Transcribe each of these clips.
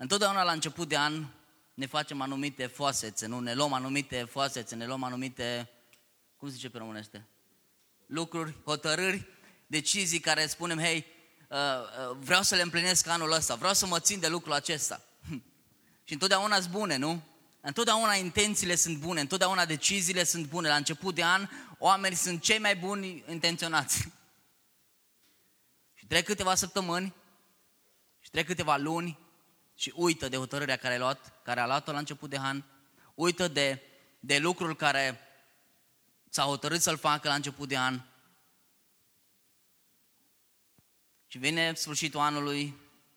Întotdeauna la început de an ne facem anumite foasețe, nu? Ne luăm anumite foasețe, ne luăm anumite, cum se zice pe românește? Lucruri, hotărâri, decizii care spunem, hei, vreau să le împlinesc anul ăsta, vreau să mă țin de lucrul acesta. Și întotdeauna sunt bune, nu? Întotdeauna intențiile sunt bune, întotdeauna deciziile sunt bune. La început de an, oamenii sunt cei mai buni intenționați. Și trec câteva săptămâni, și trec câteva luni și uită de hotărârea care a luat-o la început de an, uită de lucrul care s-a hotărât să-l facă la început de an. Și vine sfârșitul anului,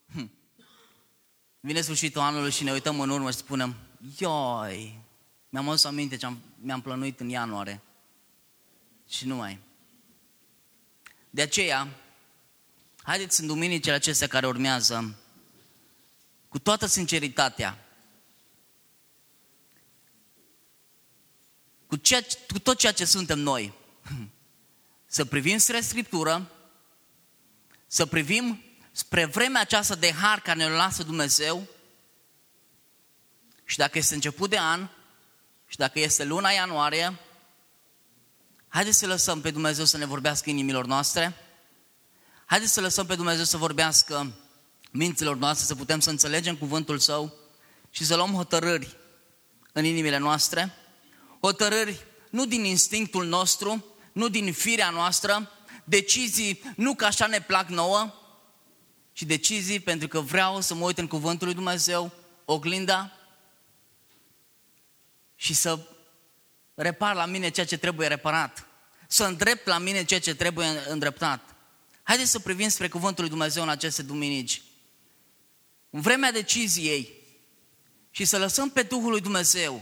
și ne uităm în urmă și spunem, ioi, mi-am adus aminte ce mi-am plănuit în ianuarie și nu mai. De aceea, haideți în duminicile acestea care urmează, cu toată sinceritatea, cu tot ceea ce suntem noi, să privim spre Scriptură, să privim spre vremea aceasta de har care ne-o lasă Dumnezeu și dacă este început de an și dacă este luna ianuarie, haideți să lăsăm pe Dumnezeu să ne vorbească inimilor noastre, haideți să lăsăm pe Dumnezeu să vorbească minților noastre, să putem să înțelegem cuvântul Său și să luăm hotărâri în inimile noastre, hotărâri nu din instinctul nostru, nu din firea noastră, decizii nu că așa ne plac nouă, ci decizii pentru că vreau să mă uit în cuvântul lui Dumnezeu, oglinda, și să repar la mine ceea ce trebuie reparat, să îndrept la mine ceea ce trebuie îndreptat. Haideți să privim spre cuvântul lui Dumnezeu în aceste duminici, în vremea deciziei, și să lăsăm pe Duhul lui Dumnezeu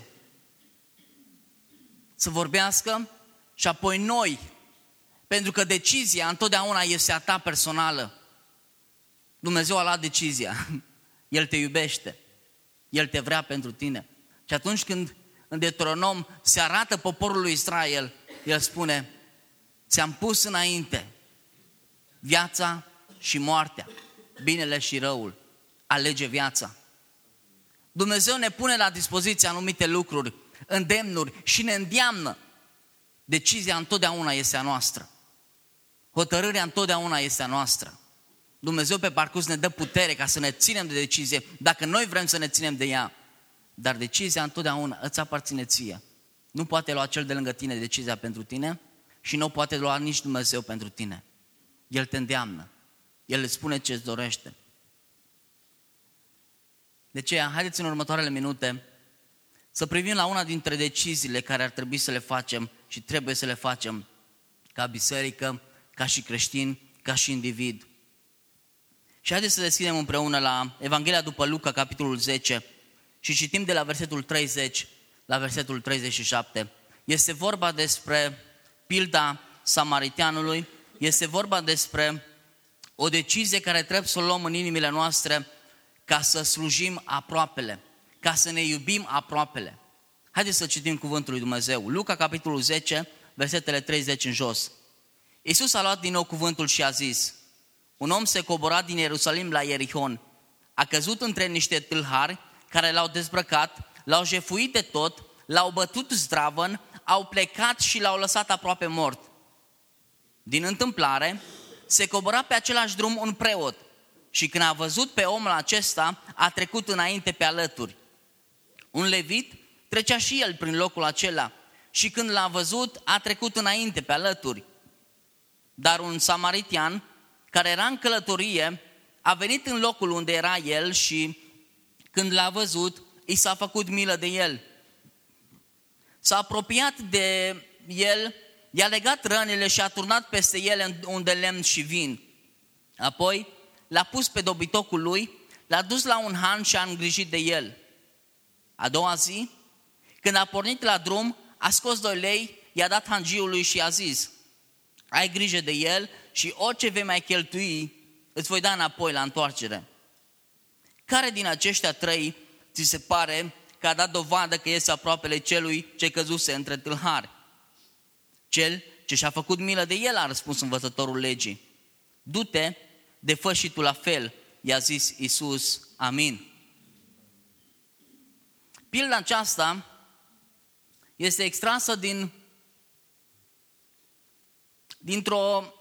să vorbească și apoi noi, pentru că decizia întotdeauna este a ta personală. Dumnezeu a luat decizia, El te iubește, El te vrea pentru tine. Și atunci când în Deuteronom se arată poporul lui Israel, El spune, ți-am pus înainte viața și moartea, binele și răul, alege viața. Dumnezeu ne pune la dispoziție anumite lucruri, îndemnuri și ne îndeamnă. Decizia întotdeauna este a noastră. Hotărârea întotdeauna este a noastră. Dumnezeu pe parcurs ne dă putere ca să ne ținem de decizie, dacă noi vrem să ne ținem de ea. Dar decizia întotdeauna îți aparține ție. Nu poate lua cel de lângă tine decizia pentru tine și nu poate lua nici Dumnezeu pentru tine. El te îndeamnă. El îți spune ce îți dorește. De aceea, haideți în următoarele minute să privim la una dintre deciziile care ar trebui să le facem și trebuie să le facem ca biserică, ca și creștini, ca și individ. Și haideți să deschidem împreună la Evanghelia după Luca, capitolul 10, și citim de la versetul 30 la versetul 37. Este vorba despre pilda samariteanului, este vorba despre o decizie care trebuie să o luăm în inimile noastre ca să slujim aproapele, ca să ne iubim aproapele. Haideți să citim cuvântul lui Dumnezeu. Luca, capitolul 10, versetele 30 în jos. Iisus a luat din nou cuvântul și a zis, un om se cobora din Ierusalim la Ierihon, a căzut între niște tâlhari care l-au dezbrăcat, l-au jefuit de tot, l-au bătut zdravăn, au plecat și l-au lăsat aproape mort. Din întâmplare, se cobora pe același drum un preot și când a văzut pe omul acesta, a trecut înainte pe alături. Un levit trecea și el prin locul acela și când l-a văzut, a trecut înainte pe alături. Dar un samaritean, care era în călătorie, a venit în locul unde era el și când l-a văzut, i s-a făcut milă de el. S-a apropiat de el, i-a legat rănile și a turnat peste ele un de lemn și vin. Apoi l-a pus pe dobitocul lui, l-a dus la un han și a îngrijit de el. A doua zi, când a pornit la drum, a scos 2 lei, i-a dat hangiului și i-a zis, ai grijă de el și orice vei mai cheltui, îți voi da înapoi la întoarcere. Care din aceștia 3 ți se pare că a dat dovadă că este aproapele celui ce căzuse între tâlhari? Cel ce și-a făcut milă de el, a răspuns învățătorul legii. Du-te, de fă și tu la fel, i-a zis Iisus, amin. Pilda aceasta este extrasă dintr-o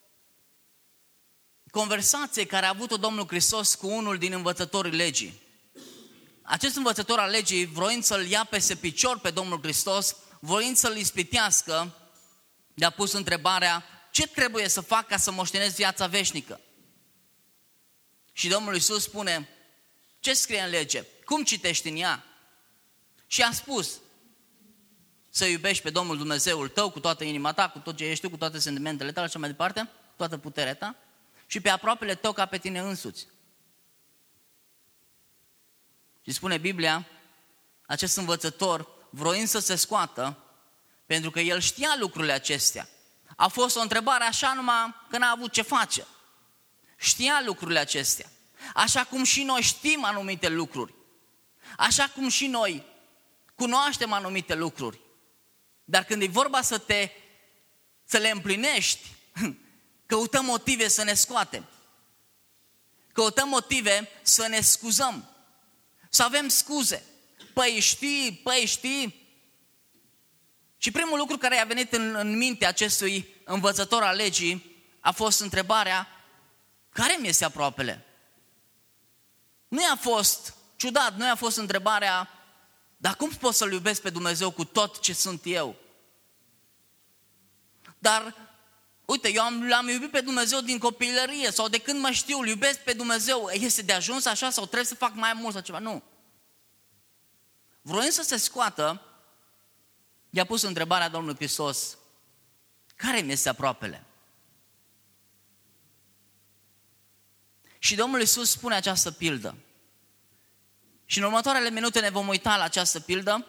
conversație care a avut-o Domnul Hristos cu unul din învățătorii legii. Acest învățător al legii, vroind să-l ia peste picior pe Domnul Hristos, voind să-l ispitească, le-a pus întrebarea: ce trebuie să fac ca să moștenesc viața veșnică? Și Domnul Iisus spune: ce scrie în lege? Cum citești în ea? Și a spus: să iubești pe Domnul Dumnezeul tău cu toată inima ta, cu tot ce ești tu, cu toate sentimentele tale și așa mai departe, cu toată puterea ta, și pe aproapele tău ca pe tine însuți. Și spune Biblia, acest învățător, vroind să se scoată, pentru că el știa lucrurile acestea. A fost o întrebare așa numai că n-a avut ce face. Știa lucrurile acestea. Așa cum și noi știm anumite lucruri. Așa cum și noi cunoaștem anumite lucruri. Dar când e vorba să le împlinești, căutăm motive să ne scoatem. Căutăm motive să ne scuzăm. Să avem scuze. Păi știi. Și primul lucru care i-a venit în minte acestui învățător al legii a fost întrebarea: care mi este aproapele? Nu i-a fost ciudat, nu i-a fost întrebarea: dar cum pot să-L iubesc pe Dumnezeu cu tot ce sunt eu? Dar, uite, eu l-am iubit pe Dumnezeu din copilărie sau de când mă știu, îl iubesc pe Dumnezeu. Este de ajuns așa sau trebuie să fac mai mult sau ceva? Nu. Vroind să se scoată, i-a pus întrebarea Domnului Hristos: care mi este aproapele? Și Domnul Iisus spune această pildă. Și în următoarele minute ne vom uita la această pildă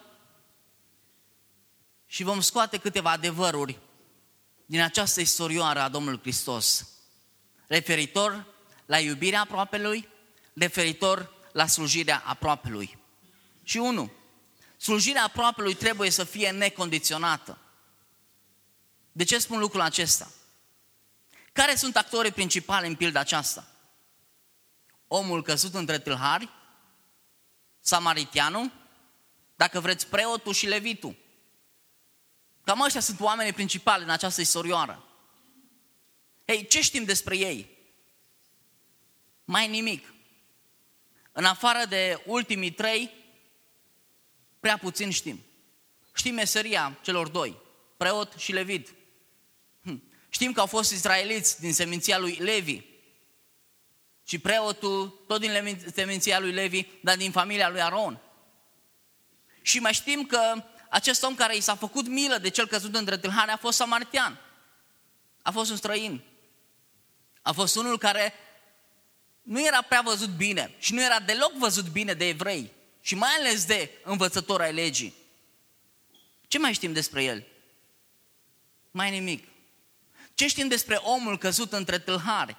și vom scoate câteva adevăruri din această istorioară a Domnului Hristos, referitor la iubirea aproapelui, referitor la slujirea aproapelui. Și 1. Slujirea aproapelui trebuie să fie necondiționată. De ce spun lucrul acesta? Care sunt actorii principali în pilda aceasta? Omul căzut între tâlhari, samariteanul, dacă vreți preotul și levitul. Cam ăștia sunt oamenii principali în această istorioară. Ei, ce știm despre ei? Mai nimic. În afară de ultimii 3, prea puțin știm. Știm meseria celor 2, preot și levit. Știm că au fost izraeliți din seminția lui Levi. Și preotul, tot din seminția lui Levi, dar din familia lui Aron. Și mai știm că acest om care i s-a făcut milă de cel căzut între tâlhari a fost samaritean. A fost un străin. A fost unul care nu era prea văzut bine și nu era deloc văzut bine de evrei și mai ales de învățători ai legii. Ce mai știm despre el? Mai nimic. Ce știm despre omul căzut între tâlhari?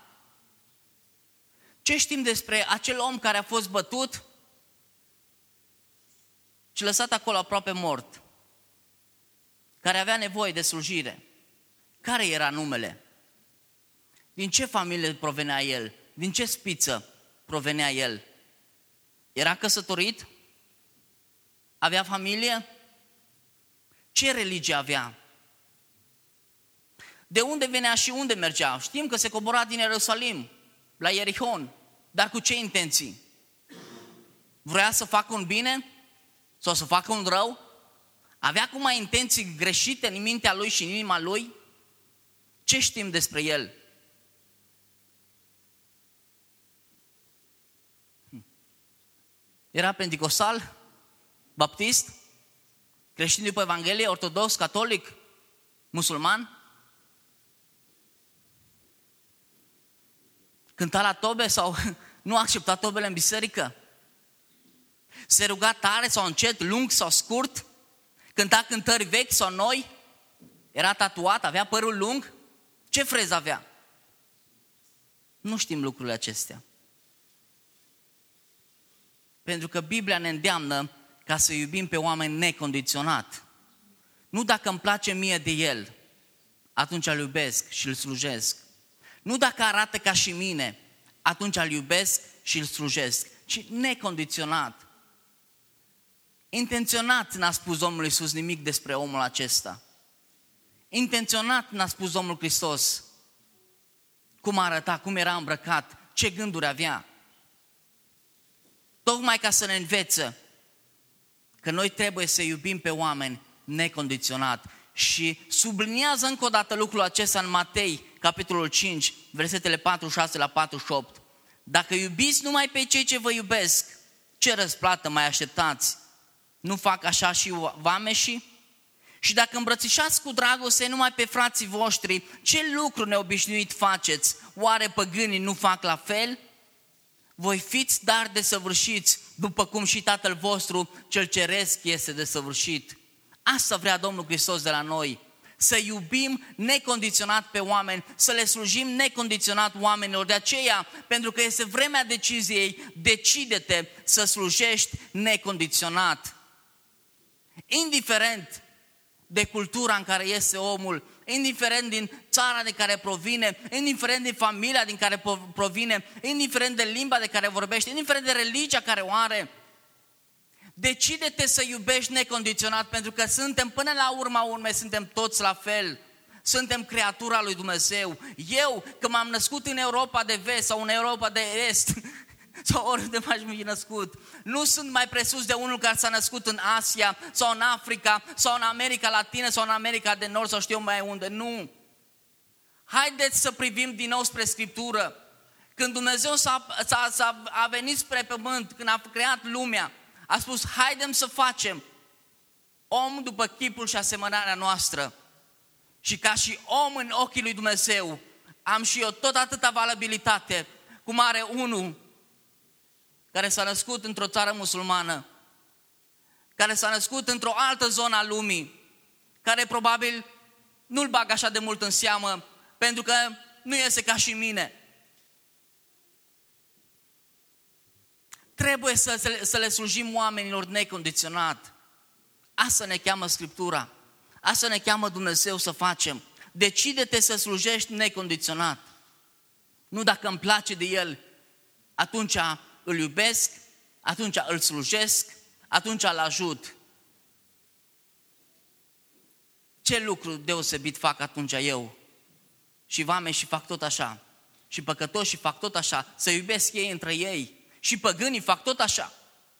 Ce știm despre acel om care a fost bătut și lăsat acolo aproape mort, care avea nevoie de slujire? Care era numele? Din ce familie provenea el? Din ce spiță provenea el? Era căsătorit? Avea familie? Ce religie avea? De unde venea și unde mergea? Știm că se cobora din Ierusalim la Ierihon, dar cu ce intenții? Vrea să facă un bine sau să facă un rău? Avea acum intenții greșite în mintea lui și în inima lui? Ce știm despre el? Era penticostal, baptist, creștin după Evanghelie, ortodox, catolic, musulman? Cânta la tobe sau nu accepta tobele în biserică? Se ruga tare sau încet, lung sau scurt? Cânta cântări vechi sau noi? Era tatuat, avea părul lung? Ce freză avea? Nu știm lucrurile acestea. Pentru că Biblia ne îndeamnă ca să iubim pe oameni necondiționat. Nu dacă îmi place mie de el, atunci îl iubesc și îl slujesc. Nu dacă arată ca și mine, atunci îl iubesc și îl slujesc, ci necondiționat. Intenționat n-a spus Domnul Iisus nimic despre omul acesta. Intenționat n-a spus Domnul Hristos cum arăta, cum era îmbrăcat, ce gânduri avea. Tocmai ca să ne învețe că noi trebuie să iubim pe oameni necondiționat. Și subliniază încă o dată lucrul acesta în Matei, capitolul 5, versetele 46 la 48. Dacă iubiți numai pe cei ce vă iubesc, ce răsplată mai așteptați? Nu fac așa și vameșii? Și dacă îmbrățișați cu dragoste numai pe frații voștri, ce lucru neobișnuit faceți? Oare păgânii nu fac la fel? Voi fiți dar desăvârșiți, după cum și Tatăl vostru cel ceresc este desăvârșit. Asta vrea Domnul Hristos de la noi, să iubim necondiționat pe oameni, să le slujim necondiționat oamenilor. De aceea, pentru că este vremea deciziei, decide-te să slujești necondiționat. Indiferent de cultura în care este omul, indiferent din țara de care provine, indiferent din familia din care provine, indiferent de limba de care vorbește, indiferent de religia care o are, decide-te să iubești necondiționat, pentru că suntem, până la urma urmei, suntem toți la fel. Suntem creatura lui Dumnezeu. Eu, că m-am născut în Europa de Vest sau în Europa de Est, sau oriunde m-aș fi născut, nu sunt mai presus de unul care s-a născut în Asia sau în Africa sau în America Latină sau în America de Nord sau știu mai unde. Nu! Haideți să privim din nou spre Scriptură. Când Dumnezeu a venit spre pământ, când a creat lumea, a spus, haidem să facem om după chipul și asemănarea noastră. Și ca și om în ochii lui Dumnezeu, am și eu tot atâta valabilitate cum are unul care s-a născut într-o țară musulmană, care s-a născut într-o altă zonă a lumii, care probabil nu-l bag așa de mult în seamă, pentru că nu este ca și mine. Trebuie să le slujim oamenilor necondiționat. Asta ne cheamă Scriptura. Asta ne cheamă Dumnezeu să facem. Decide-te să slujești necondiționat. Nu dacă îmi place de el, atunci îl iubesc, atunci îl slujesc, atunci îl ajut. Ce lucru deosebit fac atunci eu? Și vameșii fac tot așa. Și păcătoșii fac tot așa. Să iubesc ei între ei. Și păgânii fac tot așa.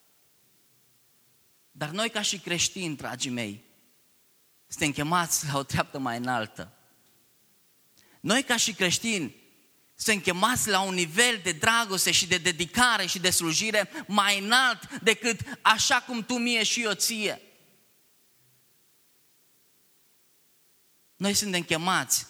Dar noi ca și creștini, dragii mei, suntem chemați la o treaptă mai înaltă. Noi ca și creștini suntem chemați la un nivel de dragoste și de dedicare și de slujire mai înalt decât așa cum tu mie și eu ție. Noi suntem chemați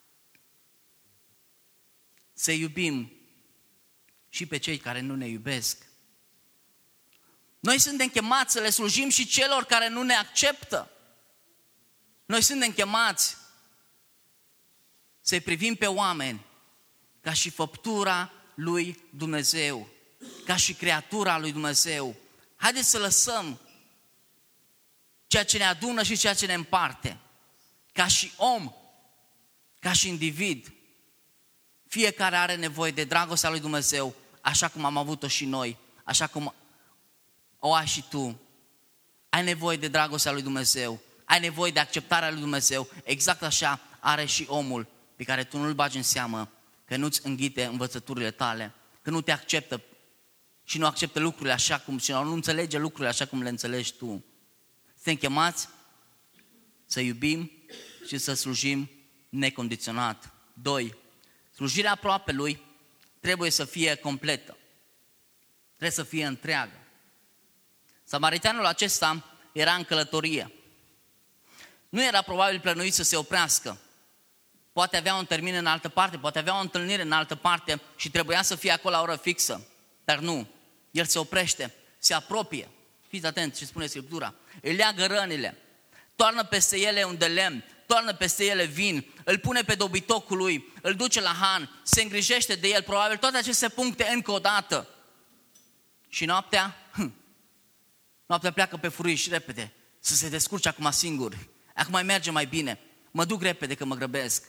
să iubim și pe cei care nu ne iubesc. Noi suntem chemați să le slujim și celor care nu ne acceptă. Noi suntem chemați să-i privim pe oameni ca și făptura lui Dumnezeu, ca și creatura lui Dumnezeu. Haideți să lăsăm ceea ce ne adună și ceea ce ne împarte. Ca și om, ca și individ, fiecare are nevoie de dragostea lui Dumnezeu, așa cum am avut-o și noi, așa cum o ai și tu. Ai nevoie de dragostea lui Dumnezeu, ai nevoie de acceptarea lui Dumnezeu, exact așa are și omul pe care tu nu-l bagi în seamă, că nu-ți înghite învățăturile tale, că nu te acceptă și nu acceptă lucrurile așa cum, și nu înțelege lucrurile așa cum le înțelegi tu. Suntem chemați să iubim și să slujim necondiționat. 2. Slujirea aproapelui trebuie să fie completă. Trebuie să fie întreagă. Samariteanul acesta era în călătorie. Nu era probabil plănuit să se oprească. Poate avea un termin în altă parte, poate avea o întâlnire în altă parte și trebuia să fie acolo la oră fixă. Dar nu. El se oprește, se apropie. Fiți atenți ce spune Scriptura. Îi leagă rănile, toarnă peste ele un de lemn, toarnă peste ele vin, îl pune pe dobitocul lui, îl duce la han, se îngrijește de el, probabil toate aceste puncte încă o dată. Și noaptea pleacă pe furiș repede, să se descurce acum singur. Acum mai merge mai bine, mă duc repede că mă grăbesc.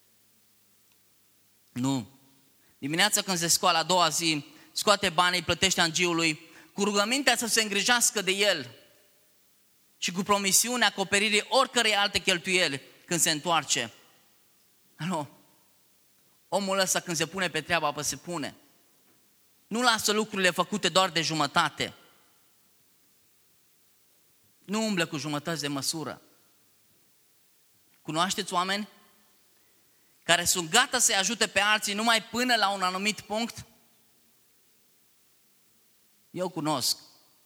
Nu. Dimineața când se scoală a doua zi, scoate banii, plătește angiului, cu rugămintea să se îngrijească de el. și cu promisiunea acoperirii oricărei alte cheltuieli când se întoarce. Nu. Omul ăsta când se pune pe treabă, apă se pune. Nu lasă lucrurile făcute doar de jumătate. Nu umblă cu jumătăți de măsură. Cunoașteți oameni care sunt gata să-i ajute pe alții numai până la un anumit punct? Eu cunosc.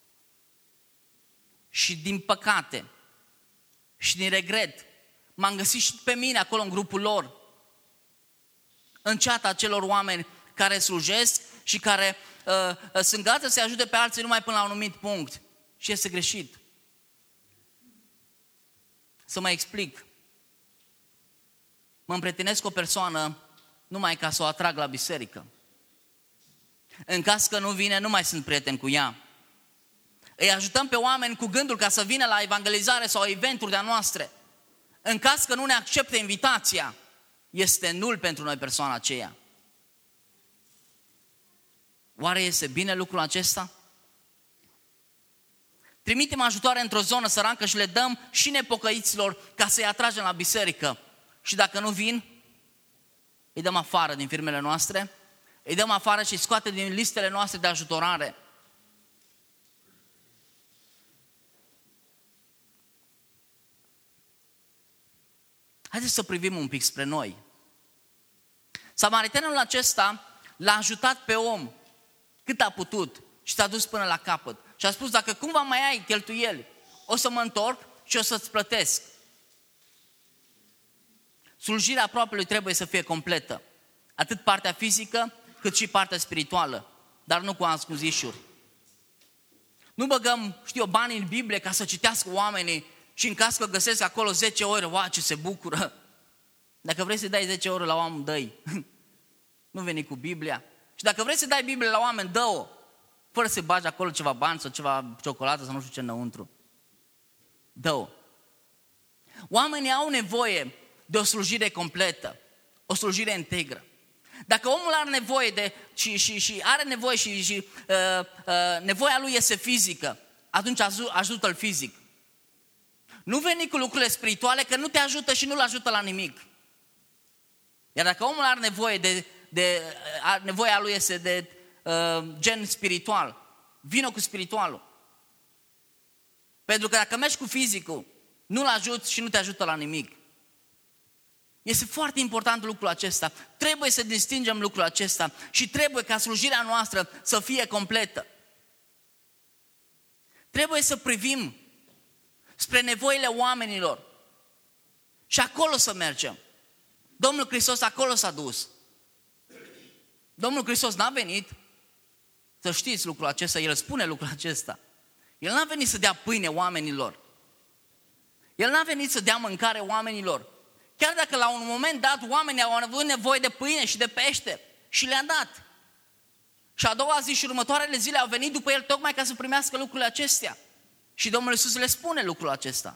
Și din păcate și din regret m-am găsit și pe mine acolo în grupul lor, în ceata acelor oameni care slujesc și care sunt gata să-i ajute pe alții numai până la un anumit punct. Și este greșit. Să mă explic. Mă împrietenesc cu o persoană numai ca să o atrag la biserică. În caz că nu vine, nu mai sunt prieten cu ea. Îi ajutăm pe oameni cu gândul ca să vină la evangelizare sau eventuri de-a noastre. În caz că nu ne acceptă invitația, este nul pentru noi persoana aceea. Oare este bine lucrul acesta? Trimitem ajutoare într-o zonă sărancă și le dăm și nepocăiților ca să-i atragem la biserică. Și dacă nu vin, îi dăm afară din firmele noastre, îi dăm afară și îi scoate din listele noastre de ajutorare. Haideți să privim un pic spre noi. Samaritenul acesta l-a ajutat pe om cât a putut și s-a dus până la capăt. Și a spus, dacă cumva mai ai cheltuieli, o să mă întorc și o să-ți plătesc. Slujirea aproapelui trebuie să fie completă. Atât partea fizică, cât și partea spirituală. Dar nu cu ascunzișuri. Nu băgăm, bani în Biblie ca să citească oamenii și în caz că găsesc acolo 10 ore, wow, ce se bucură. Dacă vrei să dai 10 ore la oameni, dă-i. Nu veni cu Biblia. Și dacă vrei să dai Biblie la oameni, dă-o. Fără să bagi acolo ceva bani sau ceva ciocolată sau nu știu ce înăuntru. Dă-o. Oamenii au nevoie de o slujire completă, o slujire integră. Dacă omul are nevoie și are nevoie și nevoia lui este fizică, atunci ajută-l fizic. Nu veni cu lucrurile spirituale, că nu te ajută și nu-l ajută la nimic. Iar dacă omul are nevoie nevoia lui este de gen spiritual, vină cu spiritualul. Pentru că dacă mergi cu fizicul, nu-l ajuți și nu te ajută la nimic. Este foarte important lucrul acesta. Trebuie să distingem lucrul acesta și trebuie ca slujirea noastră să fie completă. Trebuie să privim spre nevoile oamenilor și acolo să mergem. Domnul Hristos acolo s-a dus. Domnul Hristos n-a venit, să știți lucrul acesta, El spune lucrul acesta. El n-a venit să dea pâine oamenilor. El n-a venit să dea mâncare oamenilor. Chiar dacă la un moment dat oamenii au avut nevoie de pâine și de pește și le-a dat. Și a doua zi și următoarele zile au venit după El tocmai ca să primească lucrurile acestea. Și Domnul Iisus le spune lucrul acesta.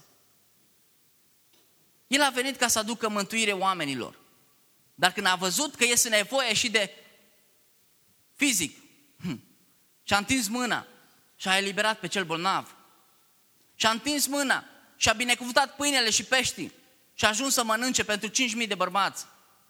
El a venit ca să aducă mântuire oamenilor. Dar când a văzut că este nevoie și de fizic, și-a întins mâna și a eliberat pe cel bolnav. Și-a întins mâna și a binecuvântat pâinele și peștii și a ajuns să mănânce pentru 5.000 de bărbați.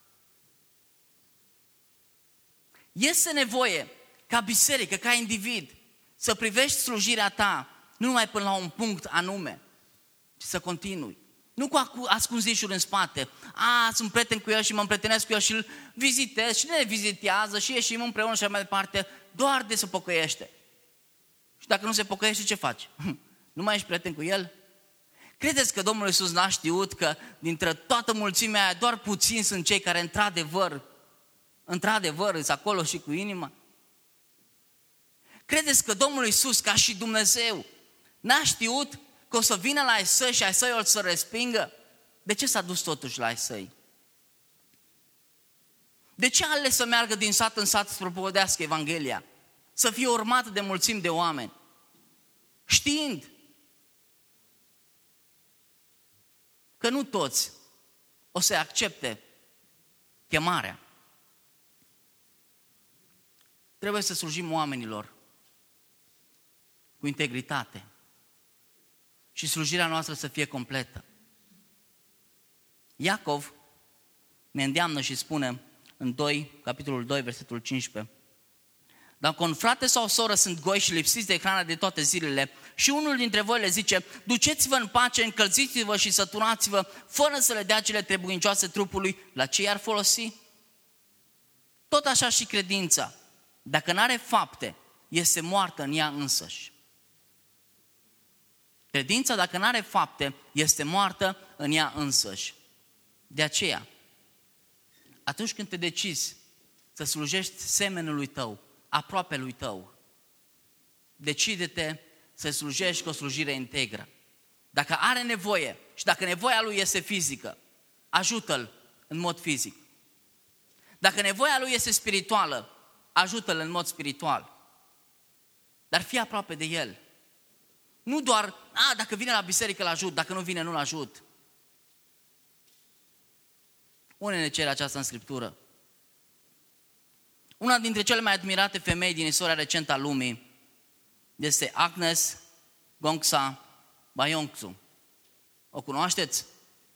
Este nevoie ca biserică, ca individ, să privești slujirea ta nu numai până la un punct anume, ci să continui. Nu cu ascunzișuri în spate. Sunt prieten cu el și mă împrietenesc cu el și îl vizitez și ne vizitează și ieșim împreună și mai departe, doar de se pocăiește. Și dacă nu se pocăiește, ce faci? Nu mai ești prieten cu el? Credeți că Domnul Iisus n-a știut că dintre toată mulțimea aia doar puțini sunt cei care într-adevăr sunt acolo și cu inima? Credeți că Domnul Iisus, ca și Dumnezeu, n-a știut că o să vină la ai săi și ai săi o să respingă? De ce s-a dus totuși la ai săi? De ce a ales să meargă din sat în sat să propovădească Evanghelia? Să fie urmat de mulțimi de oameni, știind că nu toți o să accepte chemarea. Trebuie să slujim oamenilor cu integritate. și slujirea noastră să fie completă. Iacov ne îndeamnă și spune în capitolul 2, versetul 15: dacă un frate sau o soră sunt goi și lipsiți de hrană de toate zilele și unul dintre voi le zice: duceți-vă în pace, încălziți-vă și săturați-vă, fără să le dea cele trebuincioase trupului, la ce i-ar folosi? Tot așa și credința, dacă n-are fapte, este moartă în ea însăși. Credința, dacă n-are fapte, este moartă în ea însăși. De aceea, atunci când te decizi să slujești semenului tău, aproape lui tău, decide-te să slujești cu o slujire integră. Dacă are nevoie și dacă nevoia lui este fizică, ajută-l în mod fizic. Dacă nevoia lui este spirituală, ajută-l în mod spiritual. Dar fii aproape de el. Nu doar, dacă vine la biserică îl ajut, dacă nu vine nu-l ajut. Unde ne cere aceasta în Scriptură? Una dintre cele mai admirate femei din istoria recentă a lumii este Agnes Gongsa Bayongsu. O cunoașteți?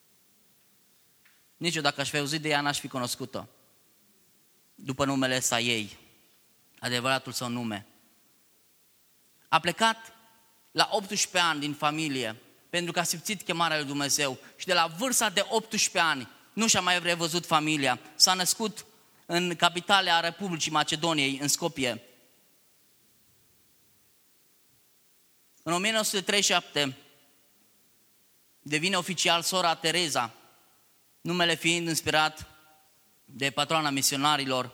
Nici eu, dacă aș fi auzit de ea, n-aș fi cunoscut-o. După numele ăsta ei, adevăratul său nume. A plecat la 18 ani din familie pentru că a simțit chemarea lui Dumnezeu și de la vârsta de 18 ani nu și-a mai revăzut familia. S-a născut în capitala Republicii Macedoniei, în Skopje. În 1937 devine oficial sora Tereza, numele fiind inspirat de patroana misionarilor.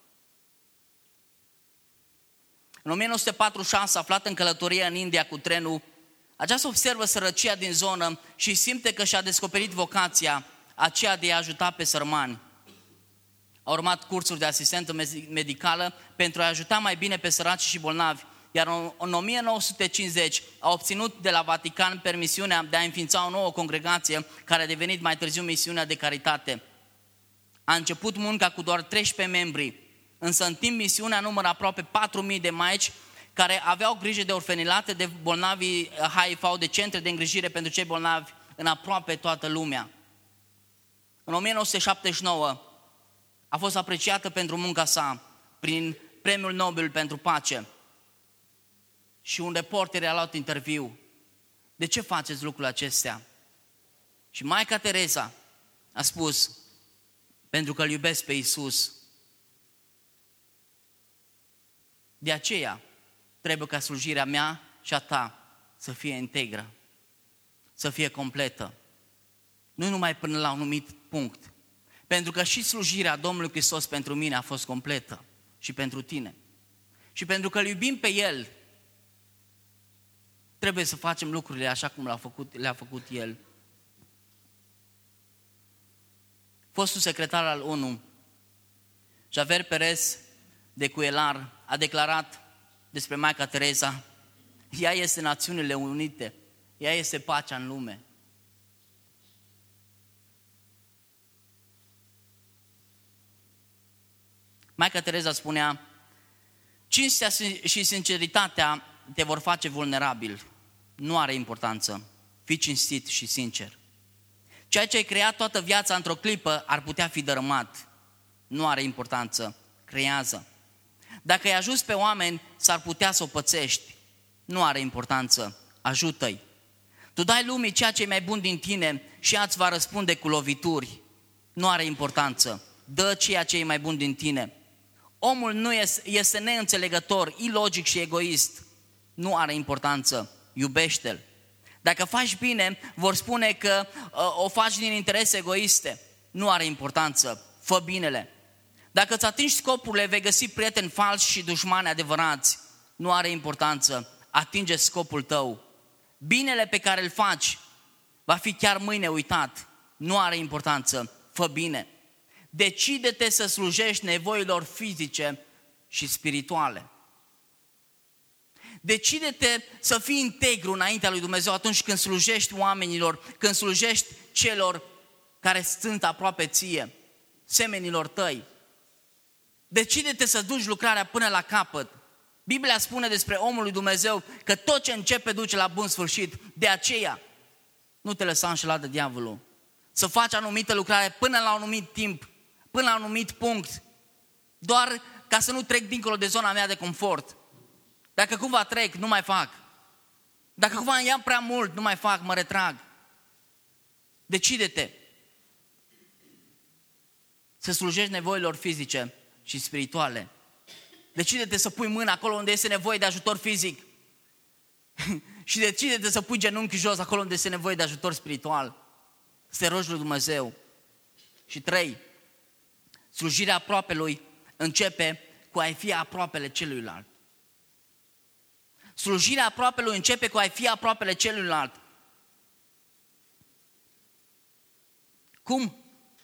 În 1946, aflat în călătorie în India cu trenul, aceasta observă sărăcia din zonă și simte că și-a descoperit vocația, aceea de a ajuta pe sărmani. A urmat cursuri de asistență medicală pentru a ajuta mai bine pe săraci și bolnavi, iar în 1950 a obținut de la Vatican permisiunea de a înființa o nouă congregație care a devenit mai târziu misiunea de caritate. A început munca cu doar 13 membri, însă în timp misiunea numără aproape 4.000 de maici care aveau grijă de orfelinate, de bolnavi HIV, de centre de îngrijire pentru cei bolnavi în aproape toată lumea. În 1979 a fost apreciată pentru munca sa prin Premiul Nobel pentru Pace. Și un reporter i-a luat interviu. De ce faceți lucrurile acestea? Și Maica Tereza a spus: pentru că îl iubesc pe Iisus. De aceea trebuie ca slujirea mea și a ta să fie integră, să fie completă. Nu numai până la un anumit punct. Pentru că și slujirea Domnului Hristos pentru mine a fost completă și pentru tine. Și pentru că îl iubim pe El, trebuie să facem lucrurile așa cum le-a făcut El. Fostul secretar al ONU, Javier Perez de Cuellar, a declarat despre Maica Tereza: ea este Națiunile Unite, ea este pacea în lume. Maica Tereza spunea: cinstea și sinceritatea te vor face vulnerabil. Nu are importanță. Fii cinstit și sincer. Ceea ce ai creat toată viața într-o clipă ar putea fi dărâmat. Nu are importanță. Creează. Dacă ai ajuns pe oameni, s-ar putea să o pățești. Nu are importanță. Ajută-i. Tu dai lumii ceea ce e mai bun din tine și ea îți va răspunde cu lovituri. Nu are importanță. Dă ceea ce e mai bun din tine. Omul nu este neînțelegător, ilogic și egoist. Nu are importanță. Iubește-l. Dacă faci bine, vor spune că o faci din interese egoiste. Nu are importanță. Fă binele. Dacă îți atingi scopurile, vei găsi prieteni falși și dușmani adevărați. Nu are importanță. Atinge scopul tău. Binele pe care îl faci va fi chiar mâine uitat. Nu are importanță. Fă bine. Decide-te să slujești nevoilor fizice și spirituale. Decide-te să fii integru înaintea lui Dumnezeu atunci când slujești oamenilor, când slujești celor care sunt aproape ție, semenilor tăi. Decide-te să duci lucrarea până la capăt. Biblia spune despre omul lui Dumnezeu că tot ce începe duce la bun sfârșit. De aceea, nu te lăsa înșelat de diavolul. Să faci anumită lucrare până la un anumit timp, până la un anumit punct, doar ca să nu trec dincolo de zona mea de confort. Dacă cumva trec, nu mai fac. Dacă cumva îmi ia prea mult, nu mai fac, mă retrag. Decide-te să slujești nevoilor fizice și spirituale. Decide-te să pui mâna acolo unde este nevoie de ajutor fizic. Și decide-te să pui genunchii jos acolo unde este nevoie de ajutor spiritual. Să te rogi lui Dumnezeu. Și 3. Slujirea aproapelui începe cu a fi aproapele celuilalt. Slujirea aproapelui începe cu a fi aproapele celuilalt. Cum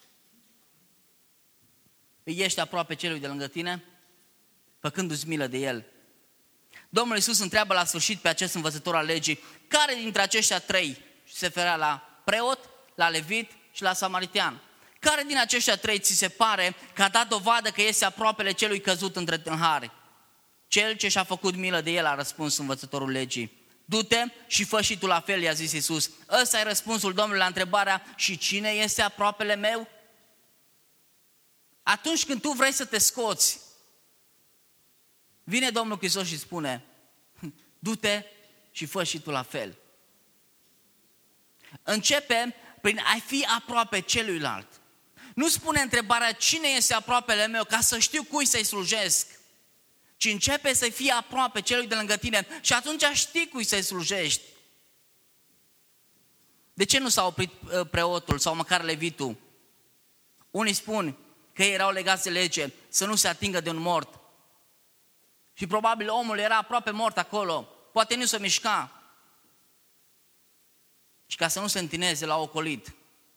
îi ești aproape celui de lângă tine? Făcându-ți milă de el. Domnul Iisus întreabă la sfârșit pe acest învățător al legii, care dintre aceștia 3, și se referea la preot, la levit și la samaritean, care din aceștia 3 ți se pare că a dat dovadă că este aproapele celui căzut între tâlhari? Cel ce și-a făcut milă de el, a răspuns învățătorul legii. Du-te și fă și tu la fel, i-a zis Iisus. Ăsta e răspunsul Domnului la întrebarea, și cine este aproapele meu? Atunci când tu vrei să te scoți, vine Domnul Hristos și spune, du-te și fă și tu la fel. Începe prin a fi aproape celuilalt. Nu spune întrebarea cine este aproapele meu ca să știu cui să-i slujesc, ci începe să fii aproape celui de lângă tine și atunci știi cui să-i slujești. De ce nu s-a oprit preotul sau măcar levitul? Unii spun că ei erau legați de lege să nu se atingă de un mort. Și probabil omul era aproape mort acolo, poate nu se mișca. Și ca să nu se întineze la ocolit.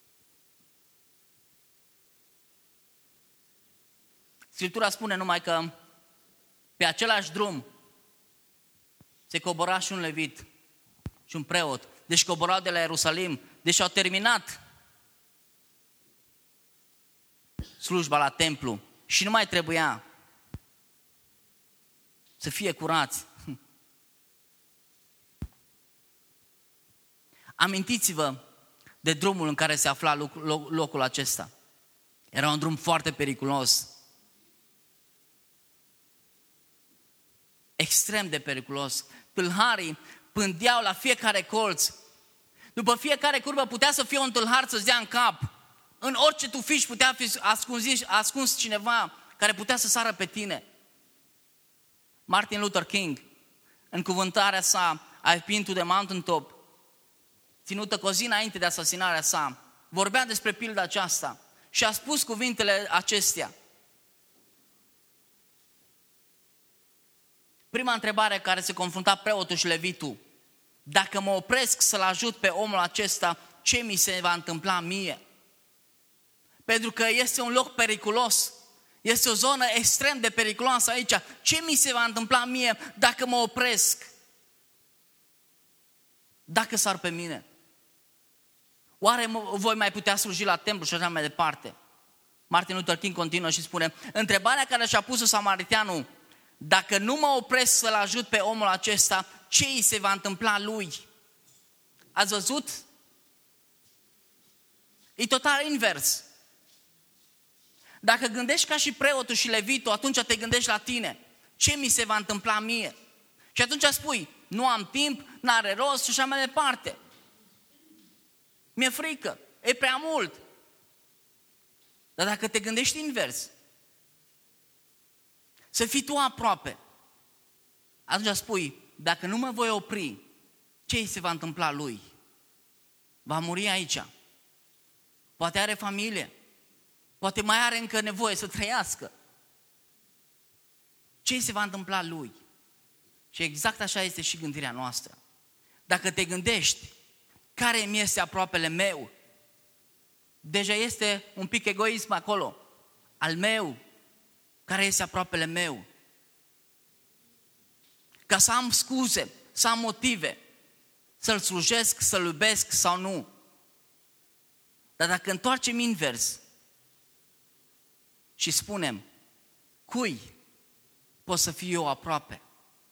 Scriptura spune numai că pe același drum se cobora și un levit și un preot. Deci coborau de la Ierusalim, deci au terminat slujba la templu și nu mai trebuia să fie curați. Amintiți-vă de drumul în care se afla locul acesta. Era un drum foarte periculos. Extrem de periculos. Tâlharii pândeau la fiecare colț. După fiecare curbă putea să fie un tâlhar să-ți dea în cap. În orice tufiș putea fi ascuns cineva care putea să sară pe tine. Martin Luther King, în cuvântarea sa I Pin to the Mountaintop, ținută cu o zi înainte de asasinarea sa, vorbea despre pilda aceasta și a spus cuvintele acestea. Prima întrebare care se confrunta preotul și levitul: dacă mă opresc să-l ajut pe omul acesta, ce mi se va întâmpla mie? Pentru că este un loc periculos, este o zonă extrem de periculoasă aici. Ce mi se va întâmpla mie dacă mă opresc? Dacă sar pe mine? Oare voi mai putea sluji la templu și așa mai departe? Martin Luther King continuă și spune: întrebarea care și-a pus-o samariteanul, dacă nu mă opresc să-l ajut pe omul acesta, ce îi se va întâmpla lui? Ați văzut? E total invers. Dacă gândești ca și preotul și levitul, atunci te gândești la tine. Ce mi se va întâmpla mie? Și atunci spui, nu am timp, n-are rost și așa mai departe. Mi-e frică, e prea mult. Dar dacă te gândești invers, să fii tu aproape, atunci spui, dacă nu mă voi opri, ce îi se va întâmpla lui? Va muri aici. Poate are familie. Poate mai are încă nevoie să trăiască. Ce îi se va întâmpla lui? Și exact așa este și gândirea noastră. Dacă te gândești, care mi este aproapele meu? Deja este un pic egoism acolo. Al meu. Care este aproapele meu? Ca să am scuze, să am motive, să-l slujesc, să-l iubesc sau nu. Dar dacă întoarcem invers și spunem, cui pot să fiu eu aproape?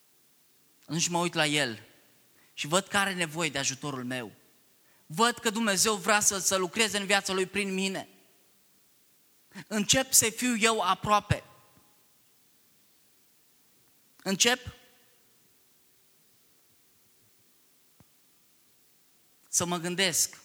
atunci mă uit la el și văd că are nevoie de ajutorul meu. Văd că Dumnezeu vrea să lucreze în viața lui prin mine. Încep să fiu eu aproape. Încep să mă gândesc,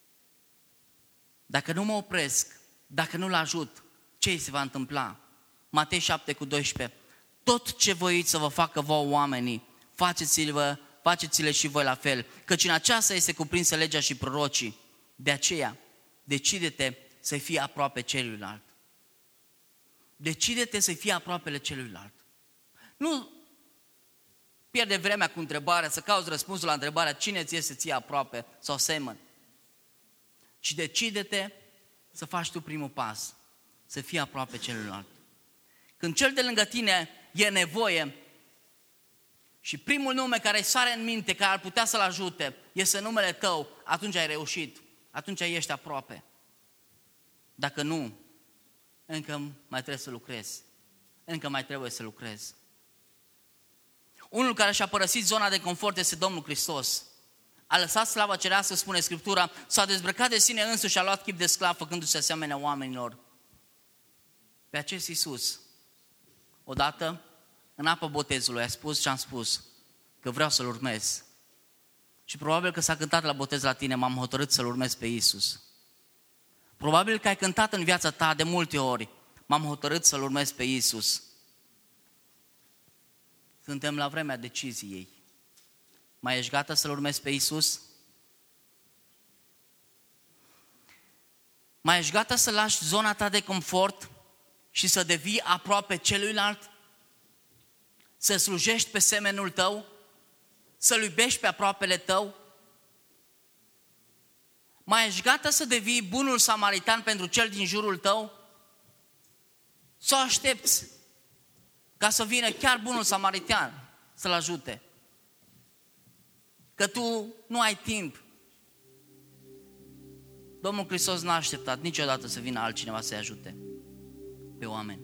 dacă nu mă opresc, dacă nu-l ajut, ce îi se va întâmpla? Matei 7:12. Tot ce voiți să vă facă vouă oamenii, faceți-le și voi la fel, căci în aceasta este cuprinsă legea și prorocii. De aceea, decide-te să fii aproape celuilalt. Decide-te să fii aproapele celuilalt. Nu pierde vremea cu întrebarea, să cauți răspunsul la întrebarea cine ți este ție aproape sau semăn. Ci decide-te să faci tu primul pas, să fii aproape celuilalt. Când cel de lângă tine e nevoie și primul nume care îi sare în minte, care ar putea să-l ajute, este numele tău, atunci ai reușit, atunci ești aproape. Dacă nu, încă mai trebuie să lucrezi. Încă mai trebuie să lucrezi. Unul care și-a părăsit zona de confort este Domnul Hristos. A lăsat slava cerească, spune Scriptura, s-a dezbrăcat de sine însuși și a luat chip de sclav, făcându-se asemenea oamenilor. Pe acest Iisus, odată, în apă botezului, a spus ce am spus, că vreau să-L urmez. Și probabil că s-a cântat la botez la tine, m-am hotărât să-L urmez pe Iisus. Probabil că ai cântat în viața ta de multe ori, m-am hotărât să-L urmez pe Iisus. Suntem la vremea deciziei. Mai ești gata să-L urmezi pe Iisus? Mai ești gata să lași zona ta de confort și să devii aproape celuilalt? Să slujești pe semenul tău? Să-L iubești pe aproapele tău? Mai ești gata să devii bunul samaritan pentru cel din jurul tău? Să o aștepți ca să vină chiar bunul samaritan să-l ajute? Că tu nu ai timp. Domnul Hristos n-a așteptat niciodată să vină altcineva să-i ajute pe oameni.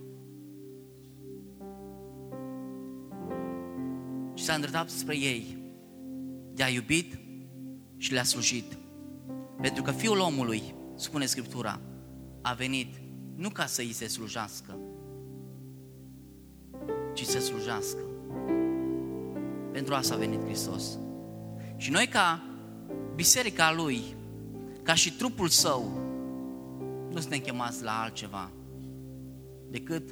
Și s-a îndreptat spre ei, de-a iubit și le-a slujit. Pentru că Fiul omului, spune Scriptura, a venit nu ca să îi se slujească, ci să slujească. Pentru asta a venit Hristos. Și noi ca biserica Lui, ca și trupul Său, nu suntem chemați la altceva decât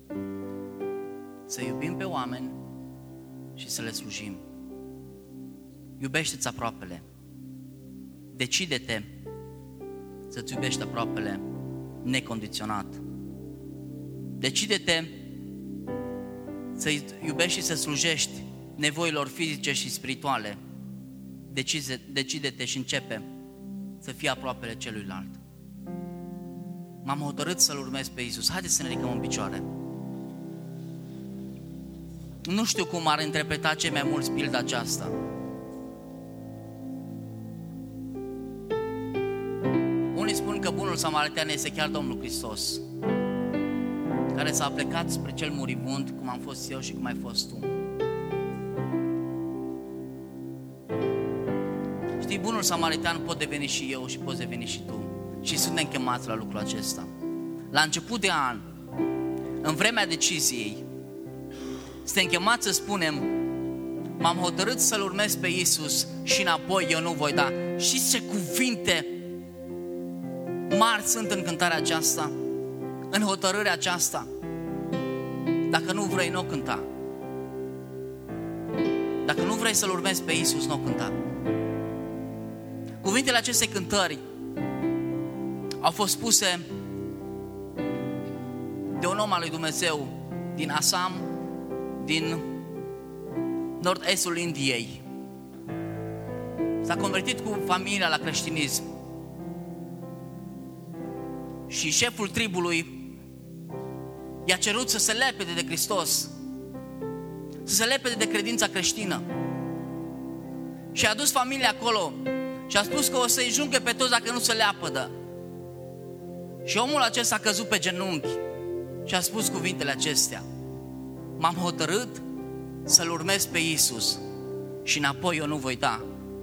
să iubim pe oameni și să le slujim. Iubește-ți aproapele. Decide-te să-ți iubești aproapele necondiționat. Decide-te să iubești și să slujești nevoilor fizice și spirituale. Decide-te și începe să fii aproapele celuilalt. M-am hotărât să-L urmez pe Iisus. Haideți să ne ridicăm în picioare. Nu știu cum ar interpreta cei mai mulți pilda aceasta. Unii spun că bunul samaritan este chiar Domnul Hristos, care s-a plecat spre cel muribund, cum am fost eu și cum ai fost tu. Știi, bunul samaritan pot deveni și eu și poți deveni și tu. Și suntem chemați la lucrul acesta. La început de an, în vremea deciziei, suntem chemați să spunem: m-am hotărât să-L urmez pe Iisus și înapoi eu nu voi da. Știți ce cuvinte mari sunt în cântarea aceasta, în hotărârea aceasta? Dacă nu vrei, nu o cânta. Dacă nu vrei să-L urmezi pe Iisus, nu o cânta. Cuvintele acestei cântări au fost spuse de un om al lui Dumnezeu din Assam, din nord-estul Indiei. S-a convertit cu familia la creștinism. Și șeful tribului i-a cerut să se lepede de Hristos, să se lepede de credința creștină. Și a dus familia acolo și a spus că o să-i junghe pe toți dacă nu se leapădă. Și omul acesta a căzut pe genunchi și a spus cuvintele acestea: m-am hotărât să-L urmez pe Iisus și înapoi eu nu voi da.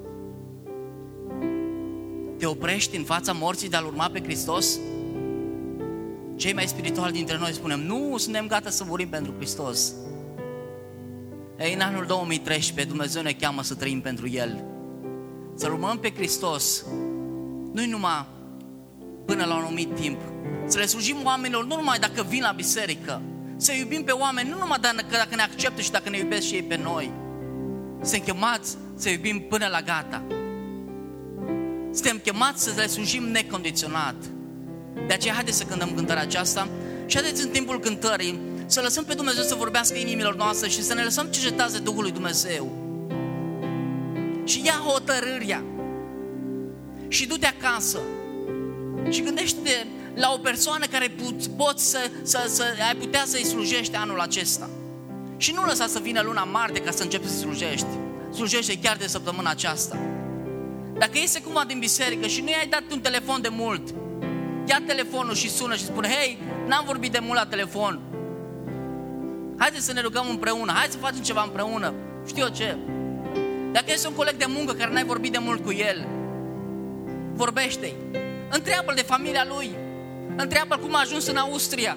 Te oprești în fața morții de a-L urma pe Hristos? Cei mai spirituali dintre noi spunem, nu suntem gata să murim pentru Hristos. Ei, în anul 2013 Dumnezeu ne cheamă să trăim pentru El. Să urmăm pe Hristos, nu-i numai până la un anumit timp. Să le slujim oamenilor nu numai dacă vin la biserică. Să iubim pe oameni nu numai dacă ne acceptă și dacă ne iubesc și ei pe noi. Suntem chemați să iubim până la gata. Suntem chemați să le slujim necondiționat. De aceea haideți să cântăm cântarea aceasta și haideți în timpul cântării să lăsăm pe Dumnezeu să vorbească inimilor noastre și să ne lăsăm cercetați de Duhul lui Dumnezeu. Și ia hotărârea și du-te acasă și gândește-te la o persoană care poți să ai putea să-i slujești anul acesta. Și nu lăsa să vină luna martie ca să începi să slujești. Slujește chiar de săptămâna aceasta. Dacă iese cumva din biserică și nu i-ai dat un telefon de mult, ia telefonul și sună și spune, hei, n-am vorbit de mult la telefon. Haideți să ne rugăm împreună, hai să facem ceva împreună. Știu eu ce. Dacă este un coleg de muncă care n-ai vorbit de mult cu el, vorbește-i. Întreabă-l de familia lui. Întreabă-l cum a ajuns în Austria.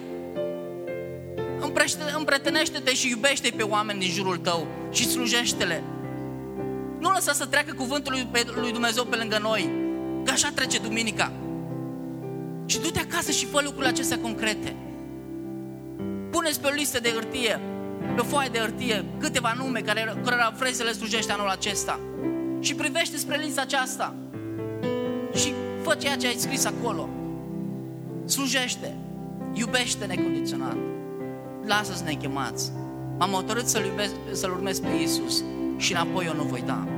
Împrietenește-te și iubește-i pe oameni din jurul tău și slujește-le. Nu lăsa să treacă cuvântul lui Dumnezeu pe lângă noi, că așa trece duminica. Și du-te acasă și fă lucrurile acestea concrete. Pune-ți pe o listă de hârtie, pe o foaie de hârtie, câteva nume cărora vrei să le slujești anul acesta. Și privește spre lista aceasta. Și fă ceea ce ai scris acolo. Slujește, iubește necondiționat. Lasă-ți nechemați. M-am hotărât să-L urmez pe Iisus și înapoi eu nu voi da.